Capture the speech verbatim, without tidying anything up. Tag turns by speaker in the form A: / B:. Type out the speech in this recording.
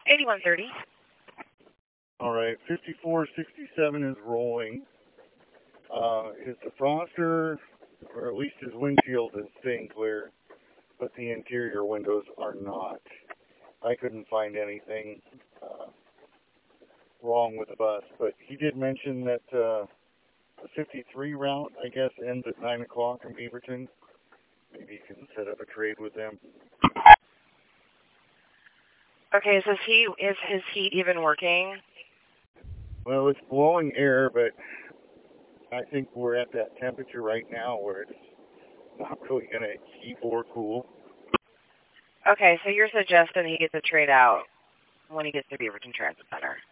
A: eighty-one thirty.
B: All right, fifty-four sixty-seven is rolling. Uh, his defroster, or at least his windshield, is staying clear, but the interior windows are not. I couldn't find anything uh, wrong with the bus, but he did mention that uh, the fifty-three route, I guess, ends at nine o'clock in Beaverton. Maybe you can set up a trade with them.
A: Okay, is his heat, is his heat even working?
B: Well, it's blowing air, but I think we're at that temperature right now where it's not really going to heat or cool.
A: Okay, so you're suggesting he gets a trade out when he gets to Beaverton Transit Center.